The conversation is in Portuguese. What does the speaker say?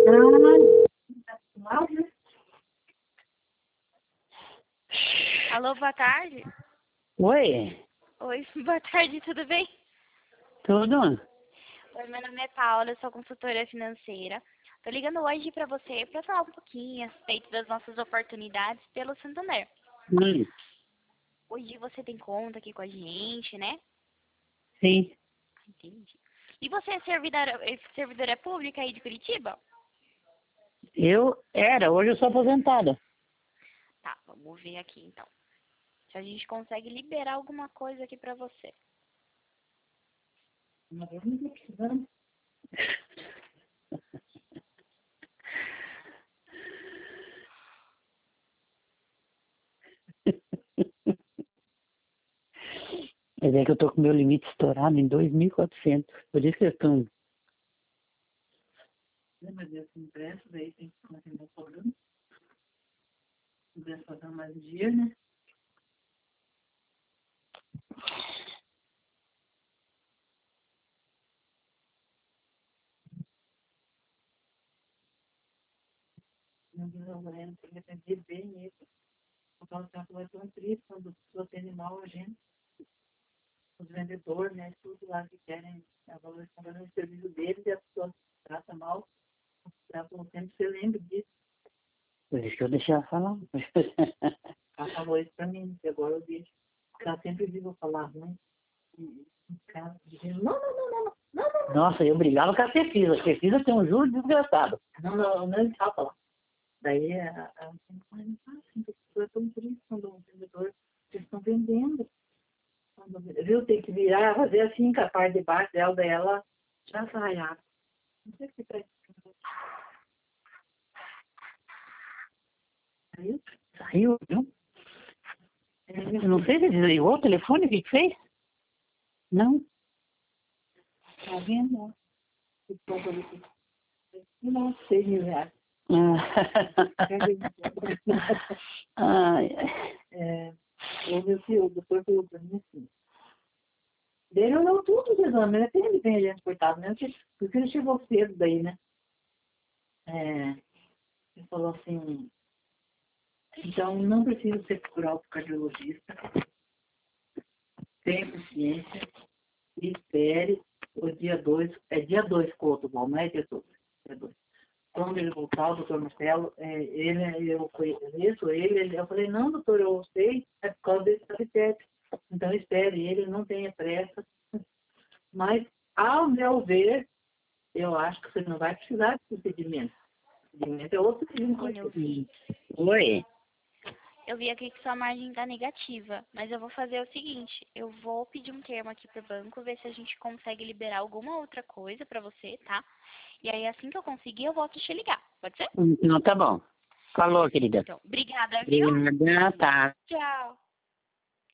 Alô, boa tarde. Oi, Oi, boa tarde, tudo bem? tudo? Oi, meu nome é Paula, eu sou consultora financeira. Tô ligando hoje pra você pra falar um pouquinho a respeito das nossas oportunidades pelo Santander. Hum, Hoje você tem conta aqui com a gente, né? sim, Entendi. E você é servidora pública aí de Curitiba? hoje eu sou aposentada. Tá, vamos ver aqui então. Se a gente consegue liberar alguma coisa aqui pra você. Mas eu não tô precisando. Mas é que eu tô com meu limite estourado em 2.400. Por isso que eu estou... Mas esse impresso aí tem que continuar cobrando. Se quiser pagar mais dia, né? Não resolvendo, tem que atender bem isso. O tempo vai tão triste quando as pessoas atendem mal a gente. Os vendedores, né? Tudo lá que querem a valorização do serviço deles e a pessoa trata mal. Tratam sempre, você lembra disso. Deixa eu deixar falar. Ela falou isso pra mim, e agora eu deixo. Porque ela sempre viu eu falar ruim. E ficava dizendo, não, não, não, não, não, não, não. Nossa, eu brigava com a Cefisa. A Cefisa tem um juro desgraçado. Não, não, não deixava falar. Daí ela sempre fala, não faz assim, porque as pessoas estão tristes quando um vendedor, eles estão vendendo. Viu, tem que virar, fazer assim com a parte de baixo dela, daí ela já sai. Não sei o que tá. Saiu? Saiu, viu? Eu não sei se desligou o telefone, o que que fez? Não. Tá vendo? Não sei, reais. Ai, o meu filho, depois falou pra mim assim. Ele olhou tudo os exames, até ele vem, gente, coitado, né? Porque ele chegou cedo daí, né? Ele falou assim, então não precisa ser procurar o cardiologista, tenha paciência, espere o dia 2 é dia 2 conto, bom, não é dia 2, dia 2. Quando ele voltar, o doutor Marcelo, eu conheço ele, eu falei, não, doutor, eu sei, é por causa desse capitete. Então espere ele, não tenha pressa. Mas, ao meu ver, eu acho que você não vai precisar de procedimento. Procedimento é outro tipo. Oi? Eu vi aqui que sua margem tá negativa, mas eu vou fazer o seguinte, eu vou pedir um termo aqui pro banco, ver se a gente consegue liberar alguma outra coisa pra você, tá? E aí assim que eu conseguir, eu volto a te ligar, pode ser? Não, tá bom. Falou, querida. Então, obrigada, viu? Obrigada, tá. Tchau.